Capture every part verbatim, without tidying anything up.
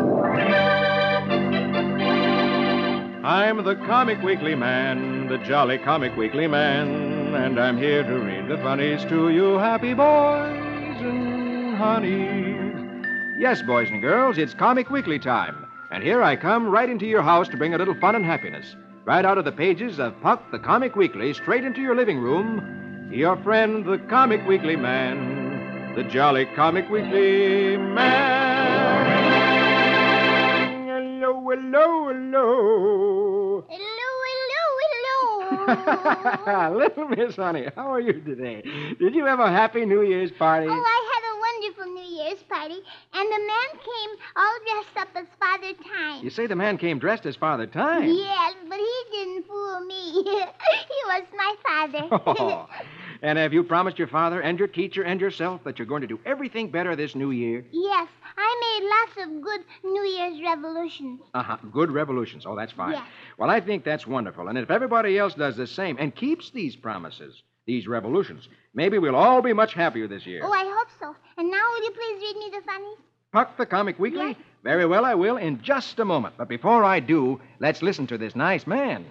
I'm the Comic Weekly Man, the jolly Comic Weekly Man, and I'm here to read the funnies to you happy boys and honeys. Yes, boys and girls, it's Comic Weekly time, and here I come right into your house to bring a little fun and happiness. Right out of the pages of Puck the Comic Weekly, straight into your living room, your friend, the Comic Weekly Man, the jolly Comic Weekly Man. Hello, hello, hello. Hello, hello, hello. Little Miss Honey, how are you today? Did you have a happy New Year's party? Oh, I had a wonderful New Year's party, and the man came all dressed up as Father Time. You say the man came dressed as Father Time? Yes, but he didn't fool me. He was my father. Oh. And have you promised your father and your teacher and yourself that you're going to do everything better this new year? Yes, I made lots of good New Year's revolutions. Uh-huh. Good revolutions. Oh, that's fine. Yes. Well, I think that's wonderful. And if everybody else does the same and keeps these promises, these revolutions, maybe we'll all be much happier this year. Oh, I hope so. And now will you please read me the funnies? Puck the Comic Weekly? Yes. Very well, I will in just a moment. But before I do, let's listen to this nice man.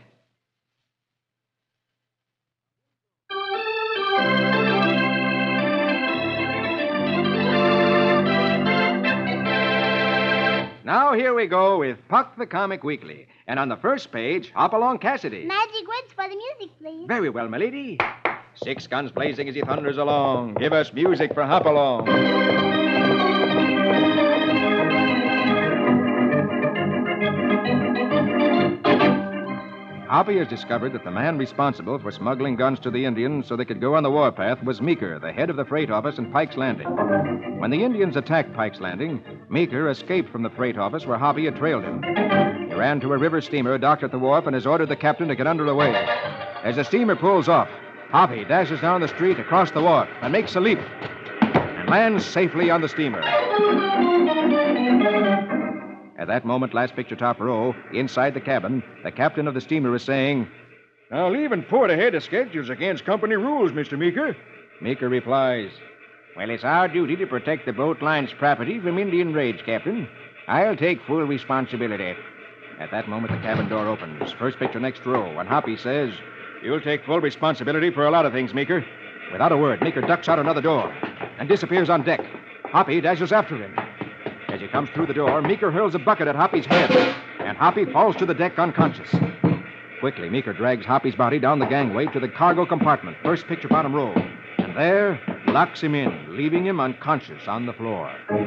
Now here we go with Puck the Comic Weekly. And on the first page, Hopalong Cassidy. Magic words for the music, please. Very well, milady. Six guns blazing as he thunders along. Give us music for Hopalong. Hoppy has discovered that the man responsible for smuggling guns to the Indians so they could go on the warpath was Meeker, the head of the freight office in Pike's Landing. When the Indians attacked Pike's Landing, Meeker escaped from the freight office where Hoppy had trailed him. He ran to a river steamer docked at the wharf and has ordered the captain to get under way. As the steamer pulls off, Hoppy dashes down the street across the wharf and makes a leap and lands safely on the steamer. At that moment, last picture top row, inside the cabin, the captain of the steamer is saying, "Now, leaving port ahead of schedule is against company rules, Mister Meeker." Meeker replies, "Well, it's our duty to protect the boat line's property from Indian raids, Captain. I'll take full responsibility." At that moment, the cabin door opens. First picture next row, and Hoppy says, "You'll take full responsibility for a lot of things, Meeker." Without a word, Meeker ducks out another door and disappears on deck. Hoppy dashes after him. As he comes through the door, Meeker hurls a bucket at Hoppy's head, and Hoppy falls to the deck unconscious. Quickly, Meeker drags Hoppy's body down the gangway to the cargo compartment, first picture bottom row, and there locks him in, leaving him unconscious on the floor.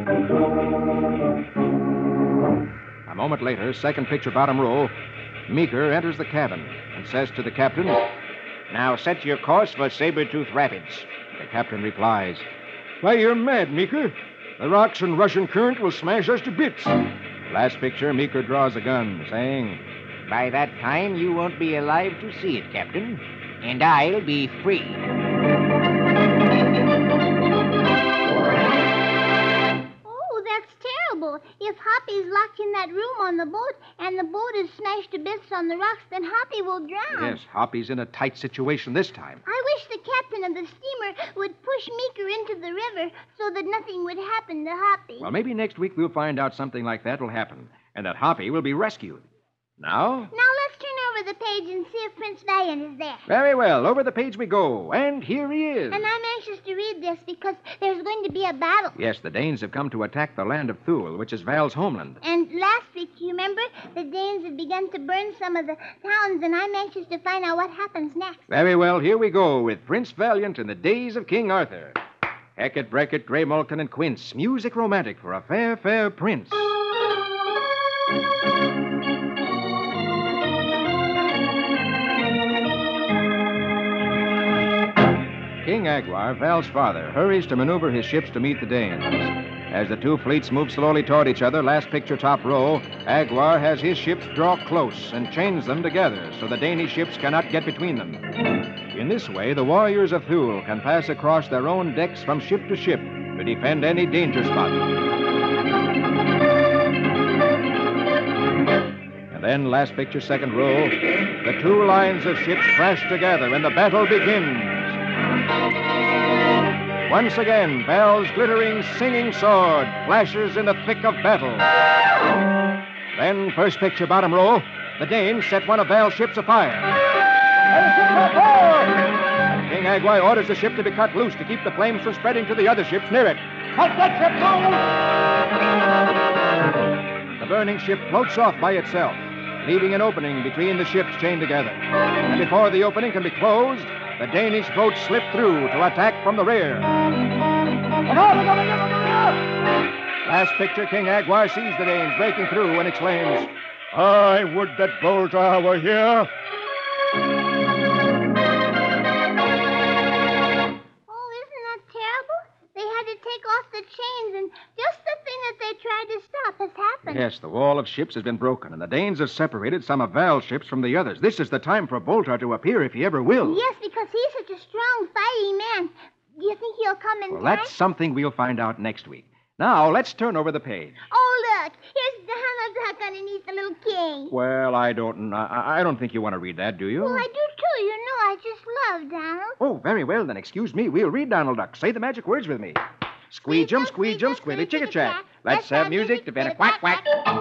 A moment later, second picture bottom row, Meeker enters the cabin and says to the captain, "Now set your course for Saber-Tooth Rapids." The captain replies, "Why, you're mad, Meeker. The rocks and rushing current will smash us to bits." Last picture, Meeker draws a gun, saying, "By that time, you won't be alive to see it, Captain, and I'll be free." Oh, that's terrible. If Hoppy's locked in that room on the boat and the boat is smashed to bits on the rocks, then Hoppy will drown. Yes, Hoppy's in a tight situation this time. I wish the captain of the steamer would push Meeker into the river so that nothing would happen to Hoppy. Well, maybe next week we'll find out something like that will happen, and that Hoppy will be rescued. Now? Now let's turn over the page and see if Prince Valiant is there. Very well, over the page we go, and here he is. And I'm anxious to read this because there's going to be a battle. Yes, the Danes have come to attack the land of Thule, which is Val's homeland. And last week, you remember, the Danes had begun to burn some of the towns, and I'm anxious to find out what happens next. Very well, here we go with Prince Valiant in the days of King Arthur. Hackett, Brackett, Grey Malkin, and Quince. Music romantic for a fair, fair prince. King Agwar, Val's father, hurries to maneuver his ships to meet the Danes. As the two fleets move slowly toward each other, last picture top row, Agwar has his ships draw close and chains them together so the Danish ships cannot get between them. In this way, the warriors of Thule can pass across their own decks from ship to ship to defend any danger spot. And then, last picture, second row, the two lines of ships crash together and the battle begins. Once again, Val's glittering, singing sword flashes in the thick of battle. Then, first picture, bottom row, the Danes set one of Val's ships afire. King Agwai orders the ship to be cut loose to keep the flames from spreading to the other ships near it. Cut that ship loose! The burning ship floats off by itself, leaving an opening between the ships chained together. And before the opening can be closed, the Danish boats slip through to attack from the rear. Last picture, King Agwai sees the Danes breaking through and exclaims, "I would that Boltar were here." Oh, isn't that terrible? They had to take off the chains, and just the thing that they tried to stop has happened. Yes, the wall of ships has been broken, and the Danes have separated some of Val's ships from the others. This is the time for Boltar to appear, if he ever will. Yes, because he's such a strong, fighting man. Do you think he'll come in Well, time? that's something we'll find out next week. Now, let's turn over the page. Oh, look. Here's Donald Duck underneath the little king. Well, I don't I, I don't think you want to read that, do you? Well, I do, too. You know I just love Donald. Oh, very well, then. Excuse me. We'll read Donald Duck. Say the magic words with me. Squeejum, squeejum, squilly, chicka chat. Let's have music to fit a quack, quack.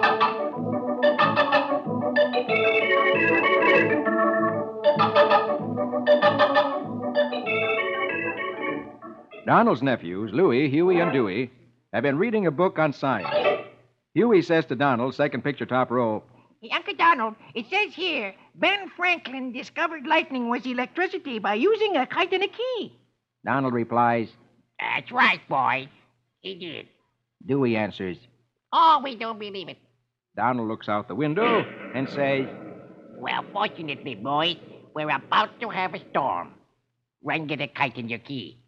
Donald's nephews, Louie, Huey, and Dewey, have been reading a book on science. Huey says to Donald, second picture, top row, Hey, Uncle Donald, it says here, Ben Franklin discovered lightning was electricity by using a kite and a key. Donald replies, That's right, boy. He did. Dewey answers. Oh, we don't believe it. Donald looks out the window and says, Well, fortunately, boys, we're about to have a storm. Run get a kite and your key.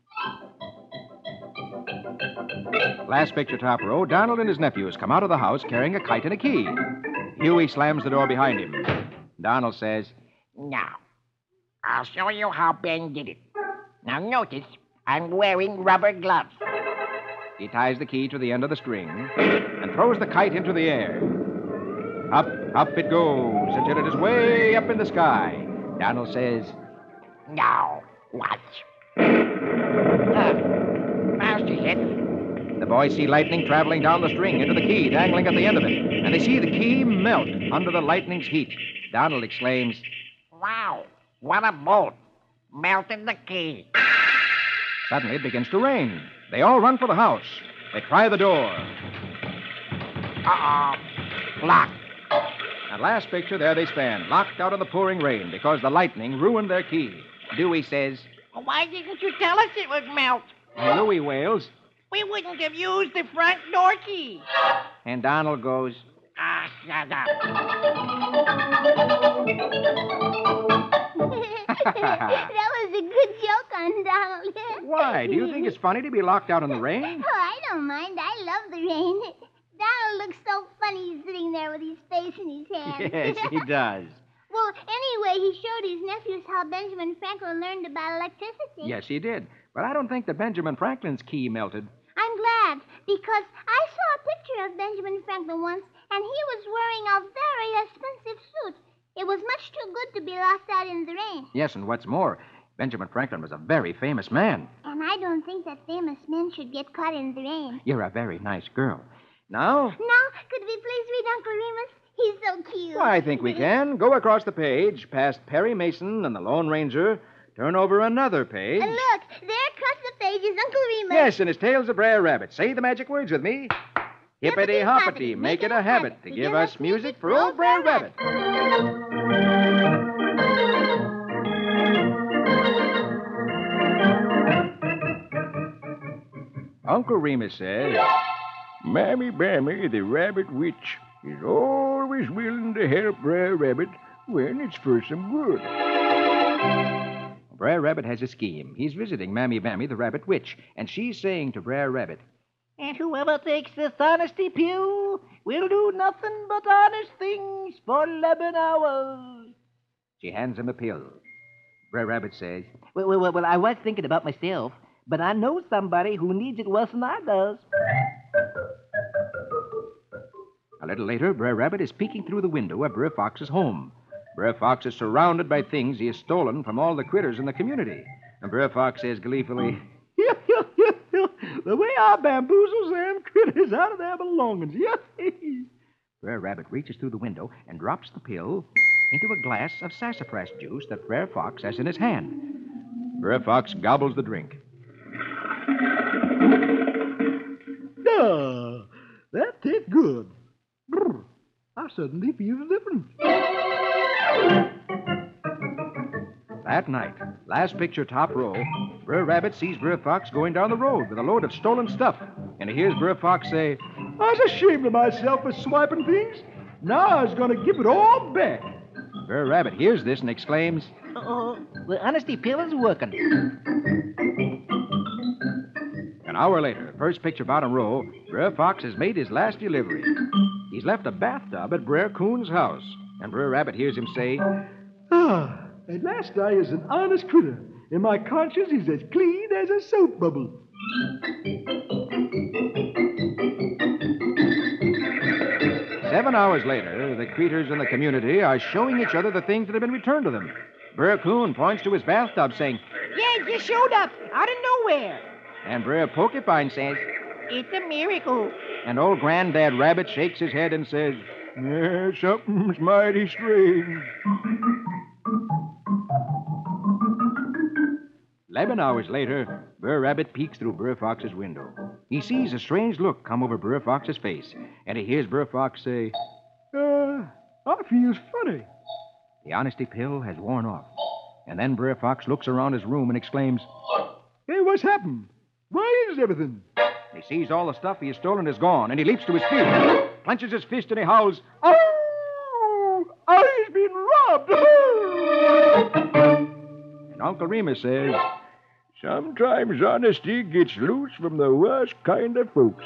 Last picture, top row, Donald and his nephews come out of the house carrying a kite and a key. Huey slams the door behind him. Donald says, Now, I'll show you how Ben did it. Now, notice, I'm wearing rubber gloves. He ties the key to the end of the string and throws the kite into the air. Up, up it goes until it is way up in the sky. Donald says, Now, watch. Ah, mouse hit. The boys see lightning traveling down the string into the key, dangling at the end of it, and they see the key melt under the lightning's heat. Donald exclaims, Wow, what a bolt. Melted the key. Suddenly it begins to rain. They all run for the house. They try the door. Uh-oh. Locked. At last picture, there they stand, locked out in the pouring rain because the lightning ruined their key. Dewey says, Why didn't you tell us it would melt? and Louie wails, We wouldn't have used the front door key. and Donald goes, Ah, shut up. That was a good joke on Donald. Why? Do you think it's funny to be locked out in the rain? Oh, I don't mind. I love the rain. Donald looks so funny sitting there with his face in his hands. Yes, he does. Well, anyway, he showed his nephews how Benjamin Franklin learned about electricity. Yes, he did. But I don't think that Benjamin Franklin's key melted. I'm glad, because I saw a picture of Benjamin Franklin once, and he was wearing a very expensive suit. It was much too good to be locked out in the rain. Yes, and what's more, Benjamin Franklin was a very famous man. And I don't think that famous men should get caught in the rain. You're a very nice girl. Now, Now, could we please read Uncle Remus? He's so cute. well, I think we can. Go across the page, past Perry Mason and the Lone Ranger, turn over another page. And look, there across the page is Uncle Remus. Yes, and his tail's a Brer Rabbit. Say the magic words with me. Hippity-hoppity, make it a habit to give us music for old Brer Rabbit. Uncle Remus says, Mammy Bammy, the rabbit witch, is always willing to help Brer Rabbit when it's for some good. Brer Rabbit has a scheme. He's visiting Mammy Bammy, the rabbit witch, and she's saying to Brer Rabbit, And whoever takes this honesty pill will do nothing but honest things for eleven hours. she hands him a pill. Brer Rabbit says, Well, well, well, well, I was thinking about myself, but I know somebody who needs it worse than I does. A little later, Brer Rabbit is peeking through the window of Brer Fox's home. Brer Fox is surrounded by things he has stolen from all the critters in the community. And Brer Fox says gleefully, the way I bamboozle them critters out of their belongings. Brer Rabbit reaches through the window and drops the pill into a glass of sassafras juice that Brer Fox has in his hand. Brer Fox gobbles the drink. Ah, that tastes good. Brr, I suddenly feel different. That night, last picture top row, Brer Rabbit sees Brer Fox going down the road with a load of stolen stuff. And he hears Brer Fox say, I was ashamed of myself for swiping things. Now I was going to give it all back. Brer Rabbit hears this and exclaims, Uh-oh, the honesty pill is working. An hour later, first picture bottom row, Brer Fox has made his last delivery. He's left a bathtub at Brer Coon's house. And Brer Rabbit hears him say, Ah, at last I is an honest critter, and my conscience is as clean as a soap bubble. Seven hours later, the creatures in the community are showing each other the things that have been returned to them. Brer Coon points to his bathtub, saying, Yeah, it just showed up out of nowhere. and Brer Porcupine says, It's a miracle. and old Granddad Rabbit shakes his head and says, Yeah, something's mighty strange. Eleven hours later, Brer Rabbit peeks through Brer Fox's window. He sees a strange look come over Brer Fox's face, and he hears Brer Fox say, Uh, I feels funny. the honesty pill has worn off. And then Brer Fox looks around his room and exclaims, Hey, what's happened? Why is everything? he sees all the stuff he has stolen is gone, and he leaps to his feet, clenches his fist, and he howls, Oh, I've been robbed. and Uncle Remus says, Sometimes honesty gets loose from the worst kind of folks.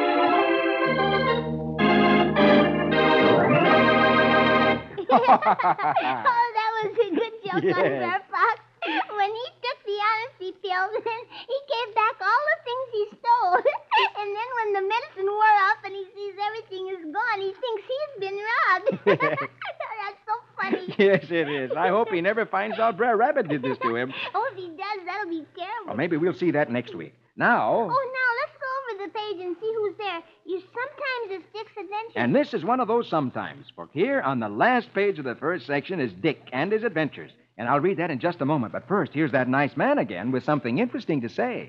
Oh, that was a good joke Yeah. on Brer Fox. When he took the honesty pill, then he gave back all the things he stole. And then when the medicine wore off and he sees everything is gone, he thinks he's been robbed. That's so funny. Yes, it is. I hope he never finds out Brer Rabbit did this to him. Oh, if he does, that'll be terrible. Well, maybe we'll see that next week. Now, Oh, now let's go over the page and see who's there. You sometimes it's Dick's Adventures. and this is one of those sometimes. For here on the last page of the first section is Dick and his adventures. And I'll read that in just a moment. But first, here's that nice man again with something interesting to say.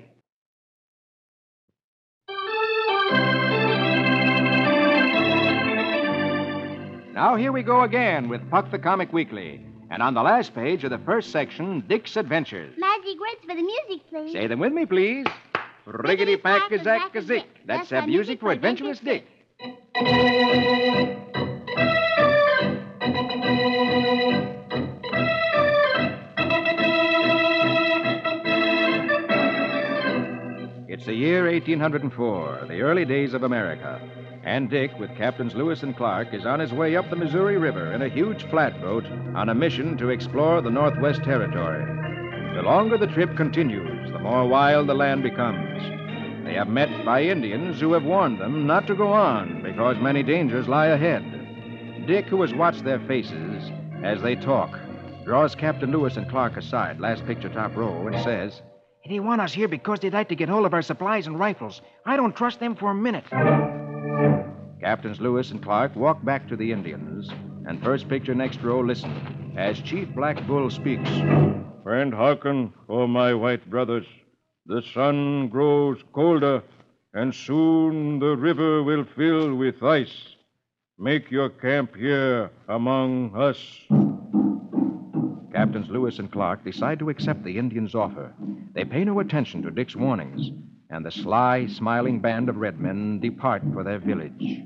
Now here we go again with Puck the Comic Weekly. And on the last page of the first section, Dick's Adventures. Magic words for the music, please. Say them with me, please. Riggedy pack a zack a zick. That's the music for Adventurous Dick. It's the year eighteen oh four, the early days of America. And Dick, with Captains Lewis and Clark, is on his way up the Missouri River in a huge flatboat on a mission to explore the Northwest Territory. The longer the trip continues, the more wild the land becomes. They have met by Indians who have warned them not to go on because many dangers lie ahead. Dick, who has watched their faces as they talk, draws Captain Lewis and Clark aside, last picture top row, and says, They want us here because they'd like to get hold of our supplies and rifles. I don't trust them for a minute. Captains Lewis and Clark walk back to the Indians, and first picture next row listen as Chief Black Bull speaks. Friend hearken, O my white brothers. The sun grows colder, and soon the river will fill with ice. Make your camp here among us. Captains Lewis and Clark decide to accept the Indians' offer. They pay no attention to Dick's warnings, and the sly, smiling band of red men depart for their village.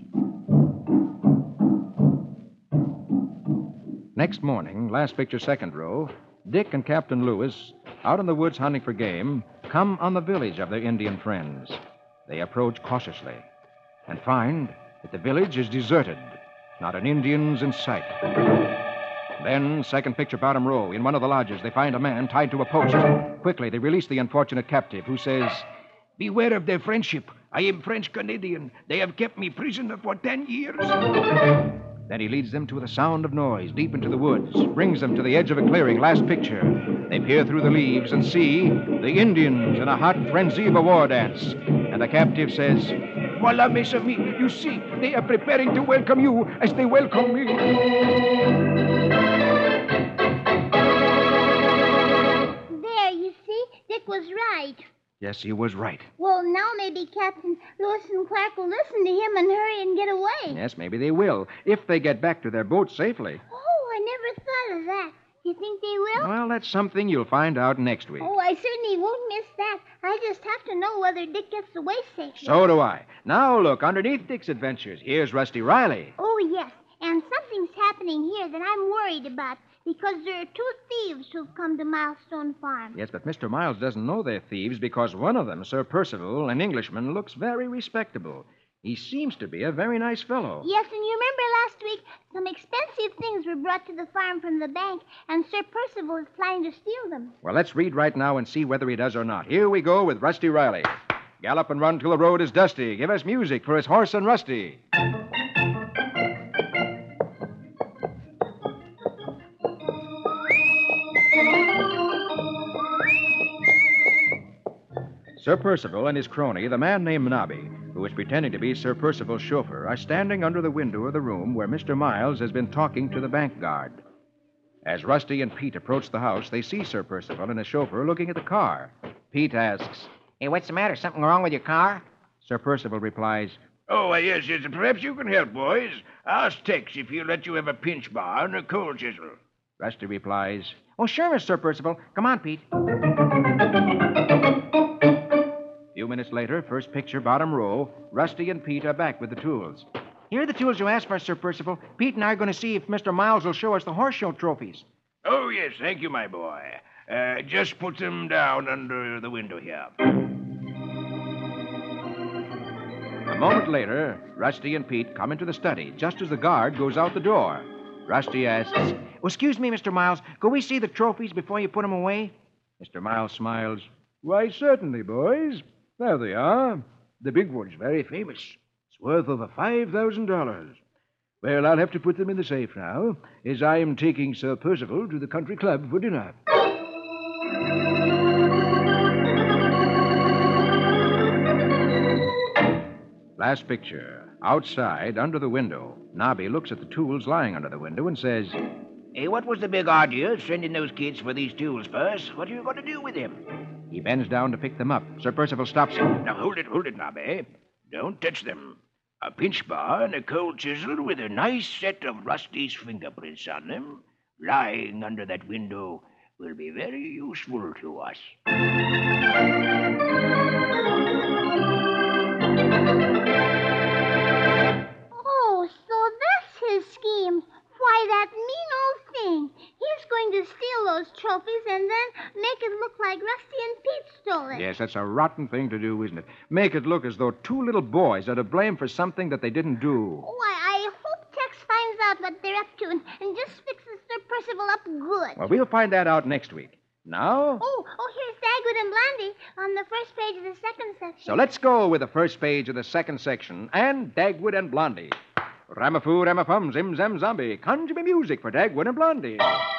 Next morning, last picture second row, Dick and Captain Lewis, out in the woods hunting for game, come on the village of their Indian friends. They approach cautiously and find that the village is deserted. Not an Indian's in sight. Then, second picture bottom row, in one of the lodges, they find a man tied to a post. Quickly, they release the unfortunate captive, who says, Beware of their friendship. I am French-Canadian. They have kept me prisoner for ten years. Then he leads them to the sound of noise deep into the woods, brings them to the edge of a clearing, last picture. They peer through the leaves and see the Indians in a hot frenzy of a war dance. And And the captive says, Voila, mes amis. You see, they are preparing to welcome you as they welcome me. There, you see, Dick was right. yes, he was right. Well, now maybe Captain Lewis and Clark will listen to him and hurry and get away. Yes, maybe they will, if they get back to their boat safely. Oh, I never thought of that. You think they will? Well, that's something you'll find out next week. Oh, I certainly won't miss that. I just have to know whether Dick gets away safely. So do I. Now look, underneath Dick's adventures, here's Rusty Riley. Oh, yes. And something's happening here that I'm worried about because there are two thieves who've come to Milestone Farm. Yes, but Mister Miles doesn't know they're thieves because one of them, Sir Percival, an Englishman, looks very respectable. He seems to be a very nice fellow. Yes, and you remember last week some expensive things were brought to the farm from the bank, and Sir Percival is planning to steal them. Well, let's read right now and see whether he does or not. Here we go with Rusty Riley. Gallop and run till the road is dusty. Give us music for his horse and Rusty. Sir Percival and his crony, the man named Nobby, who is pretending to be Sir Percival's chauffeur, are standing under the window of the room where Mister Miles has been talking to the bank guard. As Rusty and Pete approach the house, they see Sir Percival and his chauffeur looking at the car. Pete asks, Hey, what's the matter? Something wrong with your car? Sir Percival replies, Oh, yes, yes. Perhaps you can help, boys. Ask Tex if he'll let you have a pinch bar and a coal chisel. Rusty replies, Oh, sure, Mister Percival. Come on, Pete. A few minutes later, first picture, bottom row, Rusty and Pete are back with the tools. Here are the tools you asked for, Sir Percival. Pete and I are going to see if Mister Miles will show us the horse show trophies. Oh, yes, thank you, my boy. Uh, just put them down under the window here. A moment later, Rusty and Pete come into the study just as the guard goes out the door. Rusty asks, Well, excuse me, Mister Miles. Could we see the trophies before you put them away? Mister Miles smiles, Why, certainly, boys. There they are. The big one's very famous. It's worth over five thousand dollars. Well, I'll have to put them in the safe now, as I am taking Sir Percival to the country club for dinner. Last picture. Outside, under the window, Nobby looks at the tools lying under the window and says, Hey, what was the big idea of sending those kids for these tools, Perce? What are you going to do with them? He bends down to pick them up. Sir Percival stops him. Now, hold it, hold it, Nobby. Don't touch them. A pinch bar and a cold chisel with a nice set of Rusty's fingerprints on them, lying under that window, will be very useful to us. Oh, so that's his scheme. Why, that mean old thing. He's going to steal those trophies and then make it look like Rusty and Pete stole it. Yes, that's a rotten thing to do, isn't it? Make it look as though two little boys are to blame for something that they didn't do. Oh, I, I hope Tex finds out what they're up to and, and just fixes Sir Percival up good. Well, we'll find that out next week. Now, Oh, oh, here's Dagwood and Blondie on the first page of the second section. so let's go with the first page of the second section and Dagwood and Blondie. Ramafoo, Ramafum, Zim Zam Zombie. Conjure me music for Dagwood and Blondie.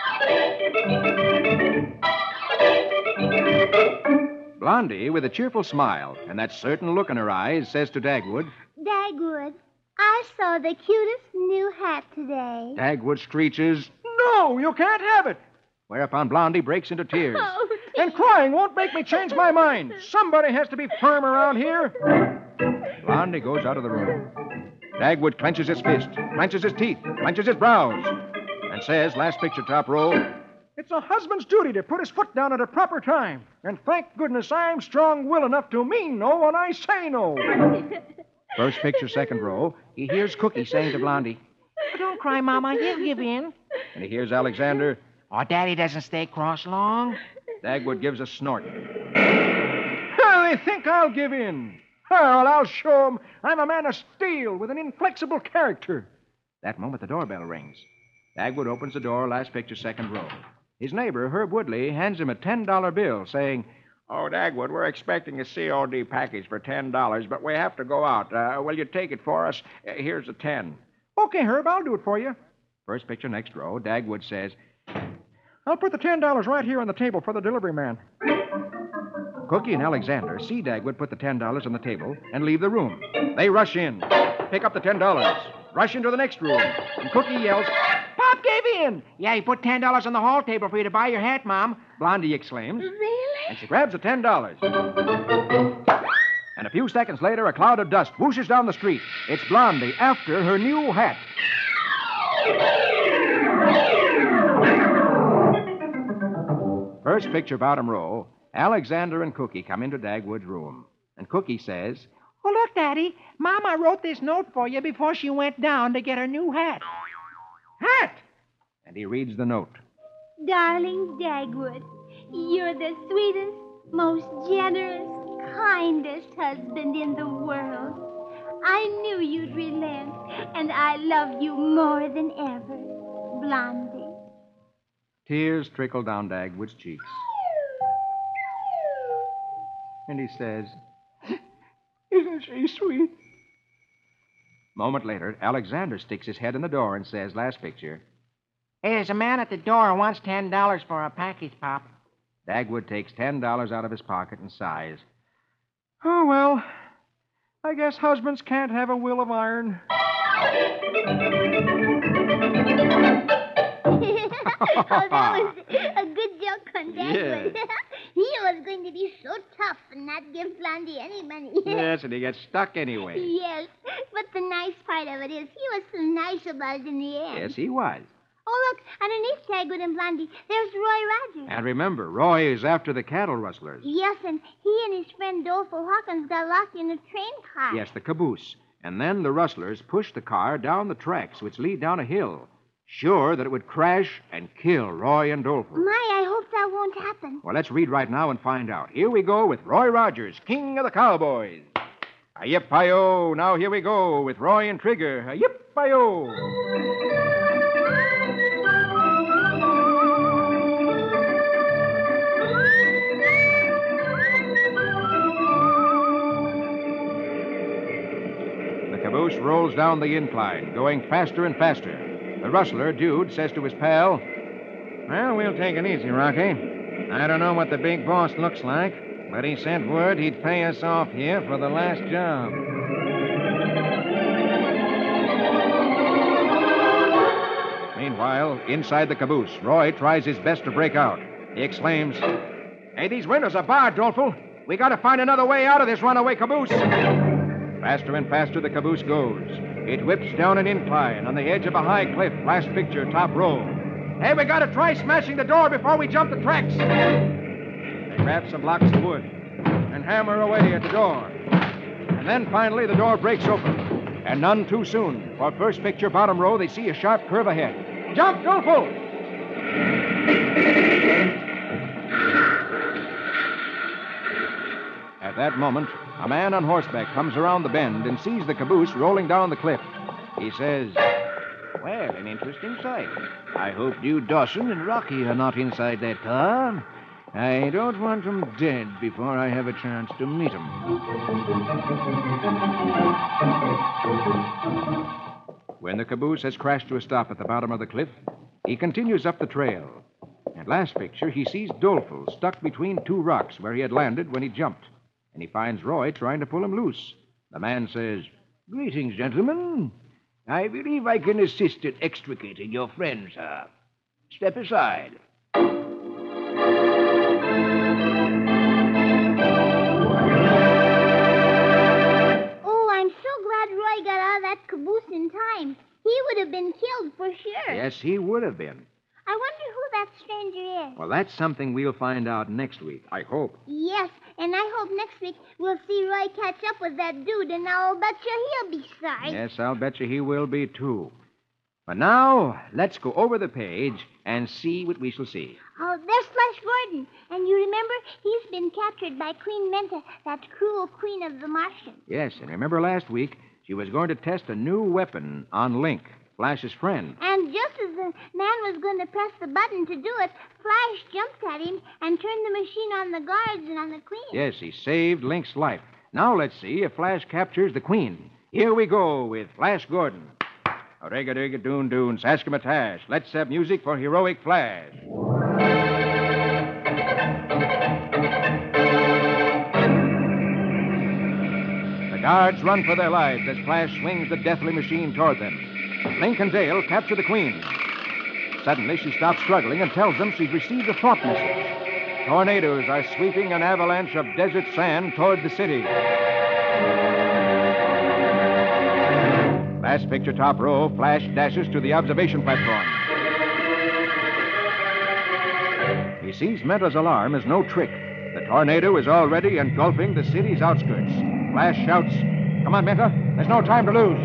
Blondie, with a cheerful smile and that certain look in her eyes, says to Dagwood, Dagwood, I saw the cutest new hat today. Dagwood screeches, No, you can't have it. Whereupon Blondie breaks into tears. Oh, And crying won't make me change my mind. Somebody has to be firm around here. Blondie goes out of the room. Dagwood clenches his fist, clenches his teeth, clenches his brows, and says, last picture, top row, It's a husband's duty to put his foot down at a proper time. And thank goodness I'm strong-willed enough to mean no when I say no. First picture, second row, he hears Cookie saying to Blondie, Don't cry, Mama. He'll give in. and he hears Alexander. Oh, Daddy doesn't stay cross long. Dagwood gives a snort. They think I'll give in. Well, I'll show 'em I'm a man of steel with an inflexible character. That moment, the doorbell rings. Dagwood opens the door, last picture, second row. His neighbor, Herb Woodley, hands him a ten dollar bill, saying, Oh, Dagwood, we're expecting a C O D package for ten dollars, but we have to go out. Uh, will you take it for us? Uh, here's a ten. Okay, Herb, I'll do it for you. First picture, next row, Dagwood says, I'll put the ten dollars right here on the table for the delivery man. Cookie and Alexander see Dagwood put the ten dollars on the table and leave the room. They rush in, pick up the ten dollars, rush into the next room, and Cookie yells, Pop gave in. Yeah, he put ten dollars on the hall table for you to buy your hat, Mom. Blondie exclaims, Really? and she grabs the ten dollars. And a few seconds later, a cloud of dust whooshes down the street. It's Blondie after her new hat. First picture, bottom row, Alexander and Cookie come into Dagwood's room. And Cookie says, Oh, look, Daddy. Mama wrote this note for you before she went down to get her new hat. Hat! And he reads the note. Darling Dagwood, you're the sweetest, most generous, kindest husband in the world. I knew you'd relent, and I love you more than ever. Blondie. Tears trickle down Dagwood's cheeks. And he says, Isn't she sweet? moment later, Alexander sticks his head in the door and says, last picture, Hey, there's a man at the door who wants ten dollars for a package, Pop. Dagwood takes ten dollars out of his pocket and sighs. Oh, well, I guess husbands can't have a will of iron. Oh, that was a good joke on Dagwood. Yeah. He was going to be so tough and not give Blondie any money. Yes, and he gets stuck anyway. Yes, but the nice part of it is he was so nice about it in the end. Yes, he was. Oh, look, underneath Dagwood and Blondie, there's Roy Rogers. And remember, Roy is after the cattle rustlers. Yes, and he and his friend Dolfo Hawkins got locked in a train car. Yes, the caboose. And then the rustlers push the car down the tracks which lead down a hill, sure that it would crash and kill Roy and Dolfo. My, I hope that won't happen. Well, let's read right now and find out. Here we go with Roy Rogers, King of the Cowboys. A-yip-hi-yo. Now here we go with Roy and Trigger. A-yip-hi-yo. The caboose rolls down the incline, going faster and faster. The rustler, Dude, says to his pal, Well, we'll take it easy, Rocky. I don't know what the big boss looks like, but he sent word he'd pay us off here for the last job. Meanwhile, inside the caboose, Roy tries his best to break out. He exclaims, Hey, these windows are barred, Dolfo. We gotta find another way out of this runaway caboose. Faster and faster the caboose goes. It whips down an incline on the edge of a high cliff, last picture, top row. Hey, we gotta try smashing the door before we jump the tracks. They grab some blocks of wood and hammer away at the door. And then finally the door breaks open. And none too soon. For first picture, bottom row, they see a sharp curve ahead. Jump, Dolfo! At that moment, a man on horseback comes around the bend and sees the caboose rolling down the cliff. He says, Well, an interesting sight. I hope Dude Dawson and Rocky are not inside that car. I don't want them dead before I have a chance to meet them. When the caboose has crashed to a stop at the bottom of the cliff, he continues up the trail. And last picture, he sees Dolfo stuck between two rocks where he had landed when he jumped. And he finds Roy trying to pull him loose. The man says, Greetings, gentlemen. I believe I can assist in extricating your friend, sir. Step aside. Oh, I'm so glad Roy got out of that caboose in time. He would have been killed for sure. Yes, he would have been. I wonder who that stranger is. Well, that's something we'll find out next week, I hope. Yes, and I hope next week we'll see Roy catch up with that dude, and I'll bet you he'll be sorry. Yes, I'll bet you he will be, too. But now, let's go over the page and see what we shall see. Oh, there's Flash Gordon. And you remember, he's been captured by Queen Menta, that cruel queen of the Martians. Yes, and remember last week, she was going to test a new weapon on Link, Flash's friend. And just as the man was going to press the button to do it, Flash jumped at him and turned the machine on the guards and on the queen. Yes, he saved Link's life. Now let's see if Flash captures the queen. Here we go with Flash Gordon. Rega-dega-doon-doon, Saskimatash. Let's have music for Heroic Flash. guards run for their lives as Flash swings the deathly machine toward them. Link and Dale capture the Queen. Suddenly, she stops struggling and tells them she's received a thought message. Tornadoes are sweeping an avalanche of desert sand toward the city. Last picture, top row, Flash dashes to the observation platform. He sees Mentor's alarm as no trick. The tornado is already engulfing the city's outskirts. Flash shouts, "Come on, Mentor. There's no time to lose."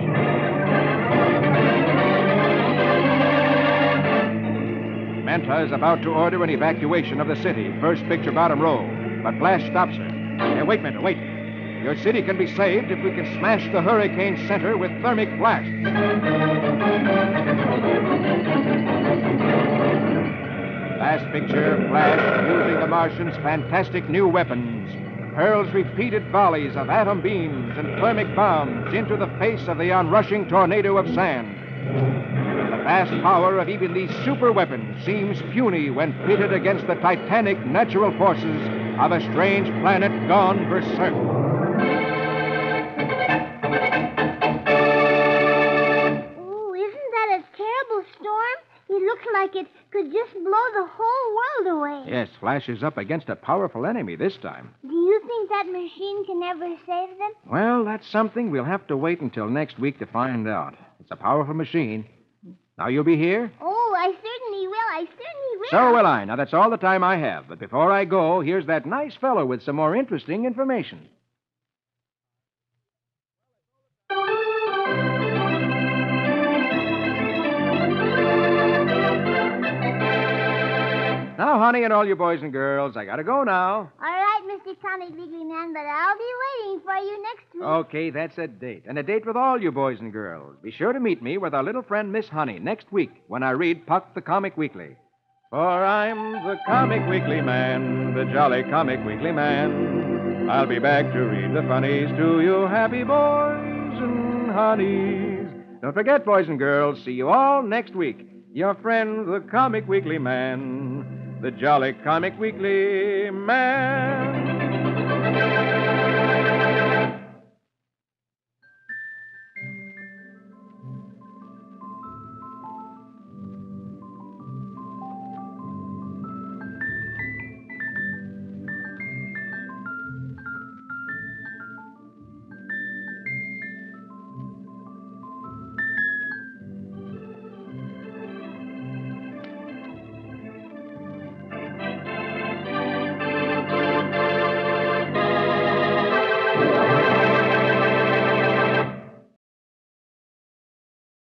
Mentor is about to order an evacuation of the city, first picture, bottom row. But Flash stops her. Hey, wait, Mentor, wait. Your city can be saved if we can smash the hurricane center with thermic blasts. Last picture, Flash using the Martians' fantastic new weapons, hurls repeated volleys of atom beams and thermic bombs into the face of the onrushing tornado of sand. The vast power of even these super weapons seems puny when pitted against the titanic natural forces of a strange planet gone berserk. Ooh, isn't that a terrible storm? It looks like it could just blow the whole world away. Yes, Flash is up against a powerful enemy this time. Do you think that machine can ever save them? Well, that's something we'll have to wait until next week to find out. It's a powerful machine. Now you'll be here? Oh, I certainly will. I certainly will. So will I. Now, that's all the time I have. But before I go, here's that nice fellow with some more interesting information. Now, honey, and all you boys and girls, I gotta go now. All right, Mister Comic Weekly Man, but I'll be waiting for you next week. Okay, that's a date. And a date with all you boys and girls. Be sure to meet me with our little friend Miss Honey next week when I read Puck the Comic Weekly. For I'm the Comic Weekly Man, the jolly Comic Weekly Man. I'll be back to read the funnies to you happy boys and honeys. Don't forget, boys and girls, see you all next week. Your friend, the Comic Weekly Man, the jolly Comic Weekly Man.